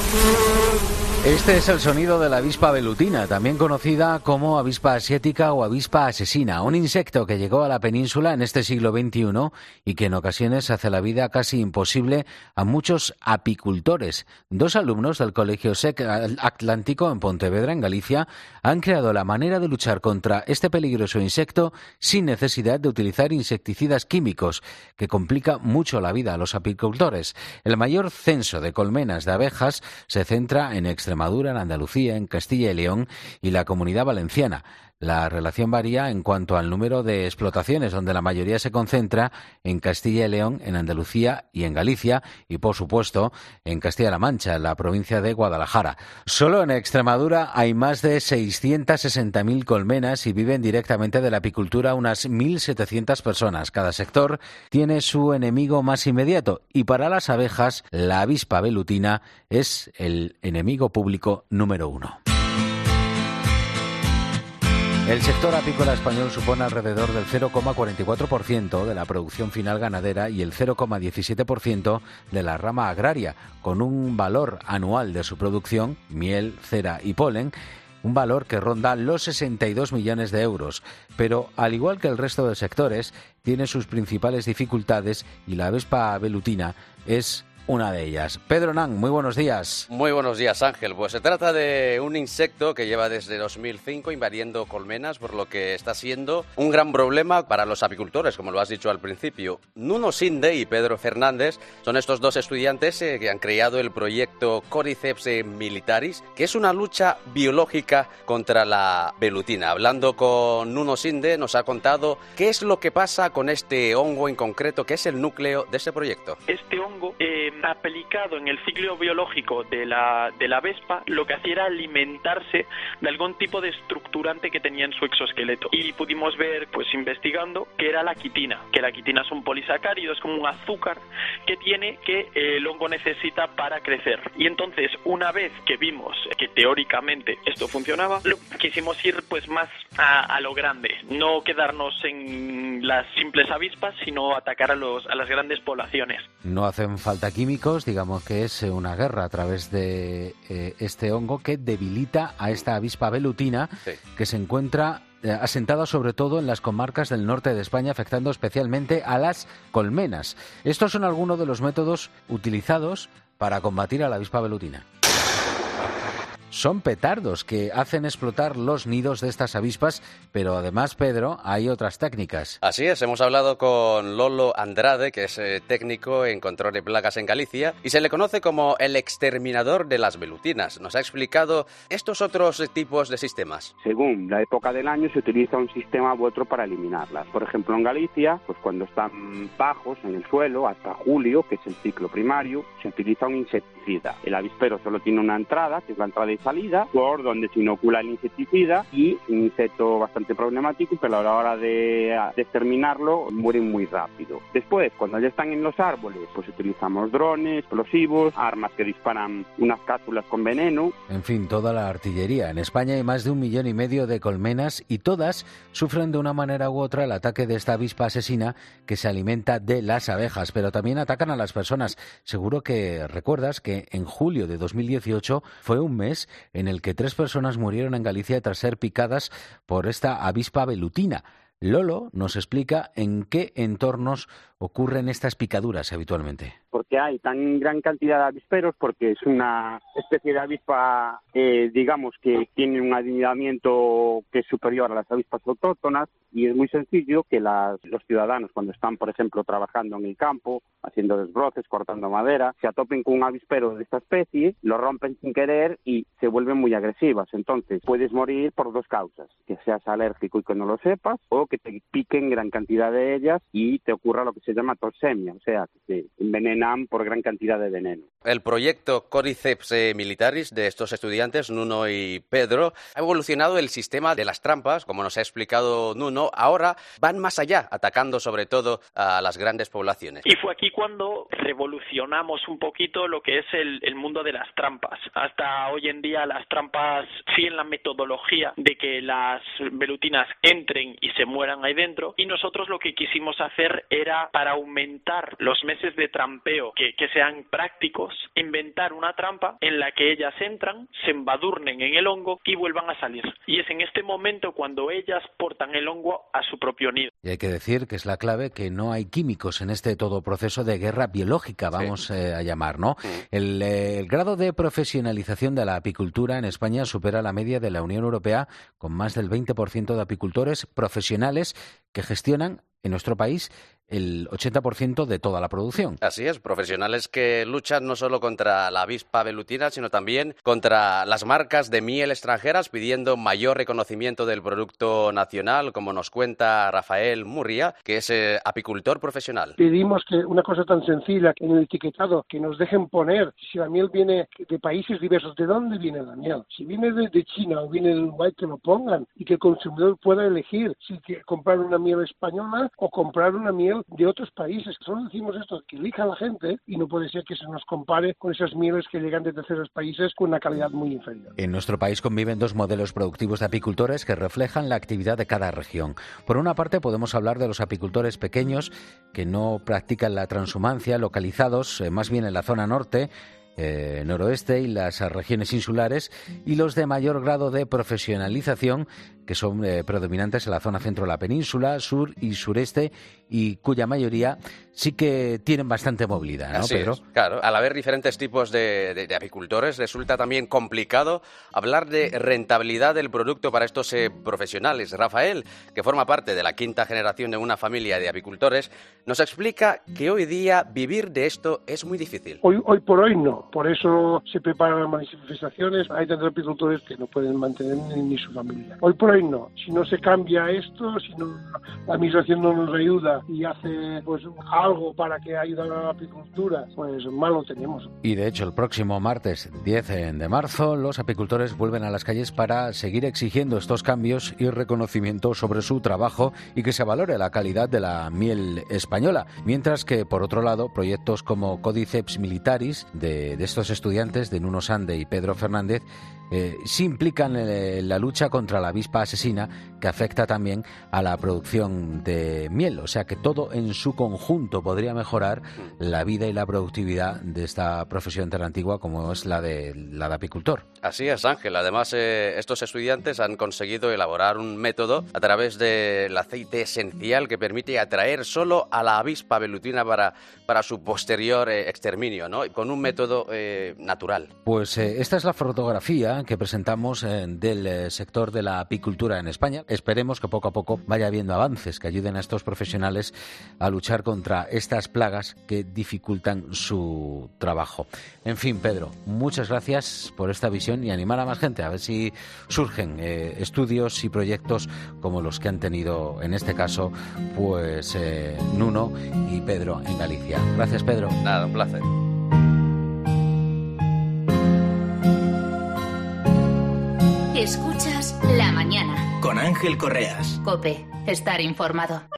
Este es el sonido de la avispa velutina, también conocida como avispa asiática o avispa asesina, un insecto que llegó a la península en este siglo XXI y que en ocasiones hace la vida casi imposible a muchos apicultores. Dos alumnos del Colegio SEC Atlántico en Pontevedra, en Galicia, han creado la manera de luchar contra este peligroso insecto sin necesidad de utilizar insecticidas químicos, que complica mucho la vida a los apicultores. El mayor censo de colmenas de abejas se centra en Extremadura, en Andalucía, en Castilla y León y la Comunidad Valenciana. La relación varía en cuanto al número de explotaciones, donde la mayoría se concentra en Castilla y León, en Andalucía y en Galicia, y por supuesto en Castilla-La Mancha, en la provincia de Guadalajara. Solo en Extremadura hay más de 660.000 colmenas y viven directamente de la apicultura unas 1.700 personas. Cada sector tiene su enemigo más inmediato y para las abejas la avispa velutina es el enemigo público número 1. El sector apícola español supone alrededor del 0,44% de la producción final ganadera y el 0,17% de la rama agraria, con un valor anual de su producción, miel, cera y polen, un valor que ronda los 62 millones de euros. Pero, al igual que el resto de sectores, tiene sus principales dificultades y la avispa velutina es una de ellas. Pedro Nan, muy buenos días. Muy buenos días, Ángel. Pues se trata de un insecto que lleva desde 2005 invadiendo colmenas, por lo que está siendo un gran problema para los apicultores, como lo has dicho al principio. Nuno Sinde y Pedro Fernández son estos dos estudiantes que han creado el proyecto Cordyceps militaris, que es una lucha biológica contra la velutina. Hablando con Nuno Sinde, nos ha contado qué es lo que pasa con este hongo en concreto, que es el núcleo de este proyecto. Este hongo aplicado en el ciclo biológico de la vespa, lo que hacía era alimentarse de algún tipo de estructurante que tenía en su exoesqueleto. Y pudimos ver, pues investigando, que era la quitina. Que la quitina es un polisacárido, es como un azúcar que tiene que el hongo necesita para crecer. Y entonces, una vez que vimos que teóricamente esto funcionaba, quisimos ir pues más a lo grande. No quedarnos en las simples avispas, sino atacar a las grandes poblaciones. No hacen falta químicos, digamos que es una guerra a través de este hongo que debilita a esta avispa velutina, sí, que se encuentra asentada sobre todo en las comarcas del norte de España, afectando especialmente a las colmenas. Estos son algunos de los métodos utilizados para combatir a la avispa velutina. Son petardos que hacen explotar los nidos de estas avispas, pero además, Pedro, hay otras técnicas. Así es, hemos hablado con Lolo Andrade, que es técnico en control de plagas en Galicia, y se le conoce como el exterminador de las velutinas. Nos ha explicado estos otros tipos de sistemas. Según la época del año se utiliza un sistema u otro para eliminarlas. Por ejemplo, en Galicia, pues cuando están bajos en el suelo, hasta julio, que es el ciclo primario, se utiliza un insecticida. El avispero solo tiene una entrada, que es la entrada y salida, por donde se inocula el insecticida, y un insecto bastante problemático, pero a la hora de exterminarlo mueren muy rápido. Después, cuando ya están en los árboles, pues utilizamos drones, explosivos, armas que disparan unas cápsulas con veneno. En fin, toda la artillería. En España hay más de 1,5 millones de colmenas y todas sufren de una manera u otra el ataque de esta avispa asesina que se alimenta de las abejas, pero también atacan a las personas. Seguro que recuerdas que en julio de 2018 fue un mes en el que 3 personas murieron en Galicia tras ser picadas por esta avispa velutina. Lolo nos explica en qué entornos ocurren estas picaduras habitualmente. Porque hay tan gran cantidad de avisperos, porque es una especie de avispa, digamos, que tiene un adineramiento que es superior a las avispas autóctonas, y es muy sencillo que los ciudadanos, cuando están, por ejemplo, trabajando en el campo, haciendo desbroces, cortando madera, se atopen con un avispero de esta especie, lo rompen sin querer y se vuelven muy agresivas. Entonces, puedes morir por 2 causas: que seas alérgico y que no lo sepas, o que te piquen gran cantidad de ellas y te ocurra lo que se llama toxemia, o sea, que te envenenan por gran cantidad de veneno. El proyecto Cordyceps militaris de estos estudiantes, Nuno y Pedro, ha evolucionado el sistema de las trampas, como nos ha explicado Nuno. Ahora van más allá, atacando sobre todo a las grandes poblaciones. Y fue aquí cuando revolucionamos un poquito lo que es el mundo de las trampas. Hasta hoy en día las trampas siguen la metodología de que las velutinas entren y se mueran ahí dentro, y nosotros lo que quisimos hacer era, para aumentar los meses de trampeo europeo que sean prácticos, inventar una trampa en la que ellas entran, se embadurnen en el hongo y vuelvan a salir. Y es en este momento cuando ellas portan el hongo a su propio nido. Y hay que decir que es la clave que no hay químicos en este todo proceso de guerra biológica, vamos a llamar, ¿no? El grado de profesionalización de la apicultura en España supera la media de la Unión Europea, con más del 20% de apicultores profesionales que gestionan en nuestro país el 80% de toda la producción. Así es, profesionales que luchan no solo contra la avispa velutina, sino también contra las marcas de miel extranjeras, pidiendo mayor reconocimiento del producto nacional, como nos cuenta Rafael Murria, que es apicultor profesional. Pedimos que una cosa tan sencilla, que en el etiquetado, que nos dejen poner si la miel viene de países diversos, ¿de dónde viene la miel? Si viene de China o viene de Uruguay, que lo pongan y que el consumidor pueda elegir si quiere comprar una miel española o comprar una miel de otros países. Solo decimos esto, que elija a la gente, y no puede ser que se nos compare con esas mieles que llegan de terceros países con una calidad muy inferior. En nuestro país conviven dos modelos productivos de apicultores que reflejan la actividad de cada región. Por una parte podemos hablar de los apicultores pequeños que no practican la transhumancia, localizados más bien en la zona norte, noroeste y las regiones insulares, y los de mayor grado de profesionalización que son predominantes en la zona centro de la península, sur y sureste, y cuya mayoría sí que tienen bastante movilidad, ¿no, Así Pedro? Es, claro. Al haber diferentes tipos de apicultores, resulta también complicado hablar de rentabilidad del producto para estos profesionales. Rafael, que forma parte de la quinta generación de una familia de apicultores, nos explica que hoy día vivir de esto es muy difícil. Hoy por hoy no. Por eso se preparan las manifestaciones. Hay tantos apicultores que no pueden mantener ni su familia. Hoy por hoy no. Si no se cambia esto, si no, la administración no nos ayuda y hace pues algo para que ayude a la apicultura, pues mal lo tenemos. Y de hecho el próximo martes 10 de marzo los apicultores vuelven a las calles para seguir exigiendo estos cambios y reconocimiento sobre su trabajo y que se valore la calidad de la miel española. Mientras que por otro lado proyectos como Codiceps Militaris de estos estudiantes de Nuno Sande y Pedro Fernández sí implican la lucha contra la avispa asesina, que afecta también a la producción de miel. O sea que todo en su conjunto podría mejorar la vida y la productividad de esta profesión tan antigua como es la de apicultor. Así es, Ángel. Además, estos estudiantes han conseguido elaborar un método a través del aceite esencial que permite atraer solo a la avispa velutina para su posterior exterminio, ¿no? Con un método natural. Pues esta es la fotografía que presentamos del sector de la apicultura en España. Esperemos que poco a poco vaya habiendo avances que ayuden a estos profesionales a luchar contra estas plagas que dificultan su trabajo. En fin, Pedro, muchas gracias por esta visión y animar a más gente a ver si surgen estudios y proyectos como los que han tenido en este caso pues Nuno y Pedro en Galicia. Gracias, Pedro. Nada, un placer. Escuchas La Mañana con Ángel Correas. COPE, estar informado.